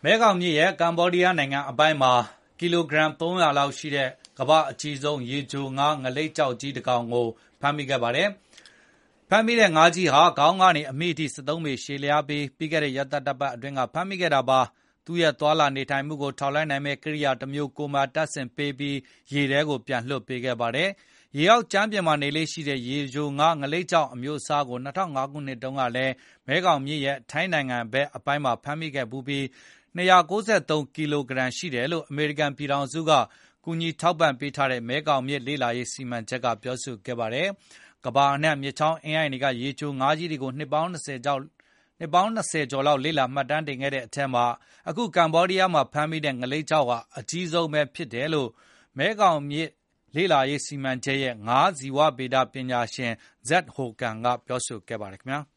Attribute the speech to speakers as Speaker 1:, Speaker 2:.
Speaker 1: မဲခေါင်မြစ်ရဲ့ကမ္ဘောဒီးယားနိုင်ငံအပိုင်းမှာကီလိုဂရမ်300လောက်ရှိတဲ့ကမ္ဘာအကြီးဆုံးရေချိုငါးငလိပ်ကျောက်ကြီးတစ်ကောင်ကိုဖမ်းမိခဲ့ပါတယ်။ဖမ်းမိတဲ့ငါးကြီးဟာခေါင်းကနေအမိအထိ73ပေရှည်လျားပြီးခဲ့တဲ့ရက်သတ္တပတ်အတွင်းကဖမ်းမိခဲ့တာပါ။သူ့ရဲ့သွာလာနေထိုင်မှုကိုထောက်လှမ်းနိုင်မဲ့ကိရိယာတစ်မျိုးကိုမှတပ်ဆင်ပေးပြီးရေထဲကိုပြန်လွှတ်ပေးခဲ့ပါတယ်။ရေအောက်ကြမ်းပြင်မှာနေလေးရှိတဲ့ရေချိုငါးငလိပ်ကျောက်အမျိုးအစားကို2005ခုနှစ်တုန်းကလည်းမဲခေါင်မြစ်ရဲ့ထိုင်းနိုင်ငံဘက်အပိုင်းမှာဖမ်းမိခဲ့ပြီး293ကီလိုဂရမ်ရှိတယ်လို့အမေရိကန်ပြည်ထောင်စုကကူညီထောက်ပံ့ပေးထားတဲ့မဲခေါင်မြစ်လေ့လာရေးစီမံချက်ကပြောဆိုခဲ့ပါတယ်။ကမ္ဘာအနှံ့မြစ်ချောင်းအင်းအိုင်တွေကရေချိုငါးကြီးတွေကိုနှစ်ပေါင်း20ကျော်လောက်လေ့လာမှတ်တမ်းတင်ခဲ့တဲ့အထက်မှာအခုကမ္ဘောဒီးယားမှာဖမ်းမိတဲ့ငလိပ်ကျောက်ဟာအကြီးဆုံးပဲဖြစ်တယ်လို့မဲခေါင်မြစ်လေ့လာရေးစီမံချက်ရဲ့ငါးဇီဝဗေဒပညာရှင် Zed Hokan ကပြောဆိုခဲ့ပါတယ်ခင်ဗျာ။